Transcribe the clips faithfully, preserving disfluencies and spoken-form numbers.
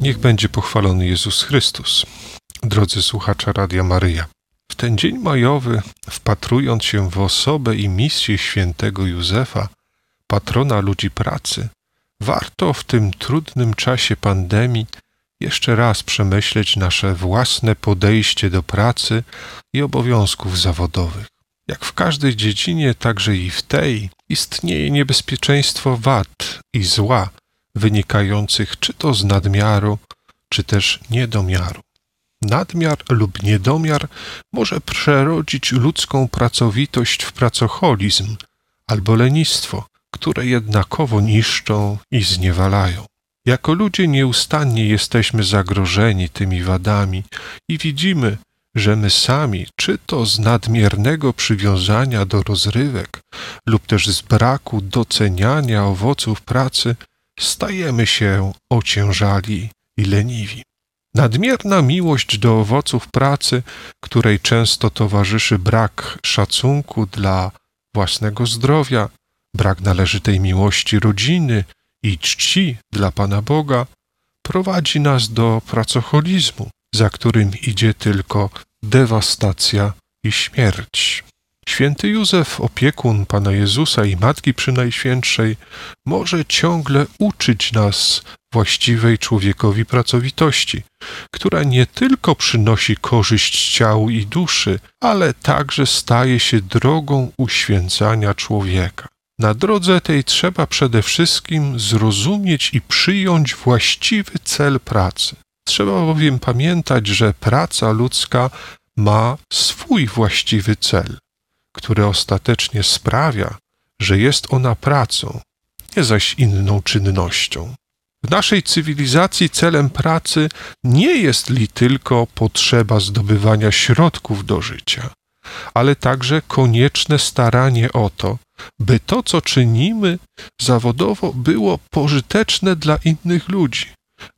Niech będzie pochwalony Jezus Chrystus. Drodzy słuchacze Radia Maryja, w ten dzień majowy, wpatrując się w osobę i misję świętego Józefa, patrona ludzi pracy, warto w tym trudnym czasie pandemii jeszcze raz przemyśleć nasze własne podejście do pracy i obowiązków zawodowych. Jak w każdej dziedzinie, także i w tej, istnieje niebezpieczeństwo wad i zła wynikających czy to z nadmiaru, czy też niedomiaru. Nadmiar lub niedomiar może przerodzić ludzką pracowitość w pracoholizm albo lenistwo, które jednakowo niszczą i zniewalają. Jako ludzie nieustannie jesteśmy zagrożeni tymi wadami i widzimy, że my sami, czy to z nadmiernego przywiązania do rozrywek lub też z braku doceniania owoców pracy, stajemy się ociężali i leniwi. Nadmierna miłość do owoców pracy, której często towarzyszy brak szacunku dla własnego zdrowia, brak należytej miłości rodziny i czci dla Pana Boga, prowadzi nas do pracoholizmu, za którym idzie tylko dewastacja i śmierć. Święty Józef, opiekun Pana Jezusa i Matki Przynajświętszej, może ciągle uczyć nas właściwej człowiekowi pracowitości, która nie tylko przynosi korzyść ciału i duszy, ale także staje się drogą uświęcania człowieka. Na drodze tej trzeba przede wszystkim zrozumieć i przyjąć właściwy cel pracy. Trzeba bowiem pamiętać, że praca ludzka ma swój właściwy cel, który ostatecznie sprawia, że jest ona pracą, nie zaś inną czynnością. W naszej cywilizacji celem pracy nie jest li tylko potrzeba zdobywania środków do życia, ale także konieczne staranie o to, by to, co czynimy zawodowo, było pożyteczne dla innych ludzi,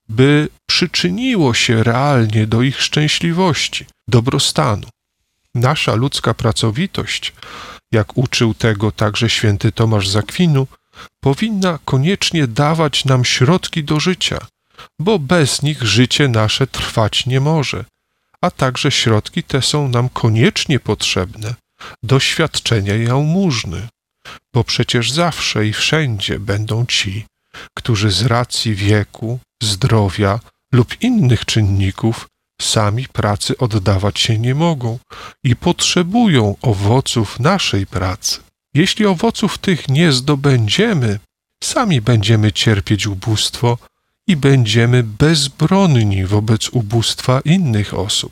by przyczyniło się realnie do ich szczęśliwości, dobrostanu. Nasza ludzka pracowitość, jak uczył tego także święty Tomasz z Akwinu, powinna koniecznie dawać nam środki do życia, bo bez nich życie nasze trwać nie może, a także środki te są nam koniecznie potrzebne do świadczenia jałmużny, bo przecież zawsze i wszędzie będą ci, którzy z racji wieku, zdrowia lub innych czynników sami pracy oddawać się nie mogą i potrzebują owoców naszej pracy. Jeśli owoców tych nie zdobędziemy, sami będziemy cierpieć ubóstwo i będziemy bezbronni wobec ubóstwa innych osób.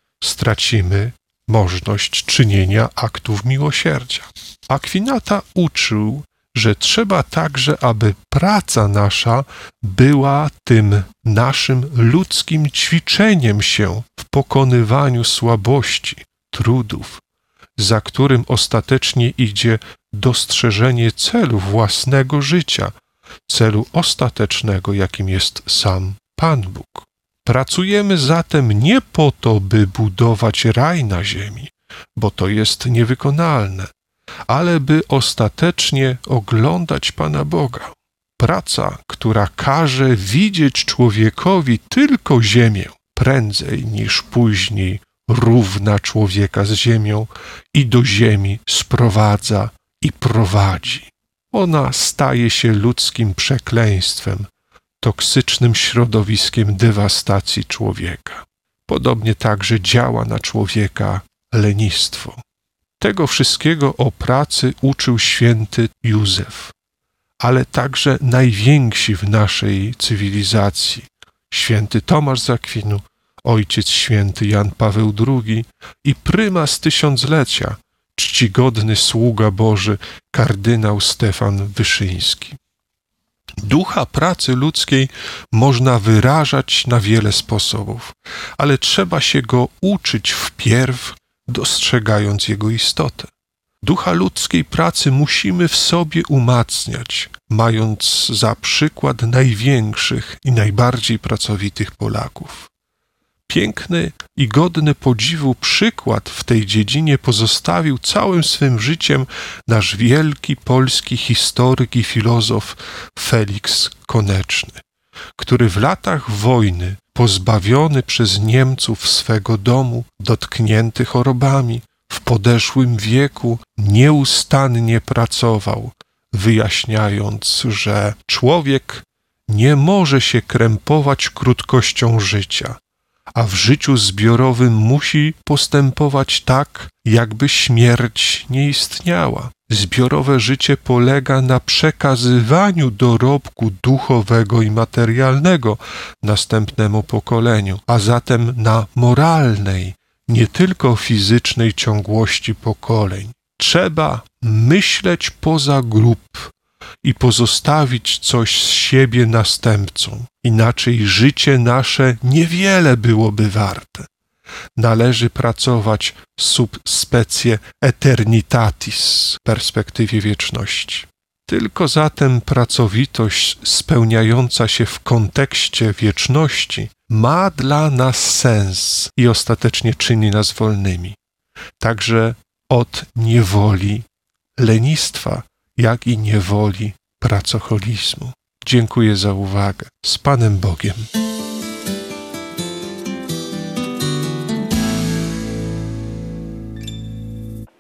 Stracimy możliwość czynienia aktów miłosierdzia. Akwinata uczył, że trzeba także, aby praca nasza była tym naszym ludzkim ćwiczeniem się w pokonywaniu słabości, trudów, za którym ostatecznie idzie dostrzeżenie celu własnego życia, celu ostatecznego, jakim jest sam Pan Bóg. Pracujemy zatem nie po to, by budować raj na ziemi, bo to jest niewykonalne, ale by ostatecznie oglądać Pana Boga. Praca, która każe widzieć człowiekowi tylko ziemię, prędzej niż później równa człowieka z ziemią i do ziemi sprowadza i prowadzi. Ona staje się ludzkim przekleństwem, toksycznym środowiskiem dewastacji człowieka. Podobnie także działa na człowieka lenistwo. Tego wszystkiego o pracy uczył święty Józef, ale także najwięksi w naszej cywilizacji, święty Tomasz z Akwinu, ojciec święty Jan Paweł drugi i prymas tysiąclecia, czcigodny sługa Boży, kardynał Stefan Wyszyński. Ducha pracy ludzkiej można wyrażać na wiele sposobów, ale trzeba się go uczyć wpierw, dostrzegając jego istotę. Ducha ludzkiej pracy musimy w sobie umacniać, mając za przykład największych i najbardziej pracowitych Polaków. Piękny i godny podziwu przykład w tej dziedzinie pozostawił całym swym życiem nasz wielki polski historyk i filozof Feliks Koneczny, który w latach wojny, pozbawiony przez Niemców swego domu, dotknięty chorobami, w podeszłym wieku nieustannie pracował, wyjaśniając, że człowiek nie może się krępować krótkością życia, a w życiu zbiorowym musi postępować tak, jakby śmierć nie istniała. Zbiorowe życie polega na przekazywaniu dorobku duchowego i materialnego następnemu pokoleniu, a zatem na moralnej, nie tylko fizycznej ciągłości pokoleń. Trzeba myśleć poza grób i pozostawić coś z siebie następcom. Inaczej życie nasze niewiele byłoby warte. Należy pracować sub specie eternitatis w perspektywie wieczności. Tylko zatem pracowitość spełniająca się w kontekście wieczności ma dla nas sens i ostatecznie czyni nas wolnymi. Także od niewoli lenistwa, jak i niewoli pracoholizmu. Dziękuję za uwagę. Z Panem Bogiem.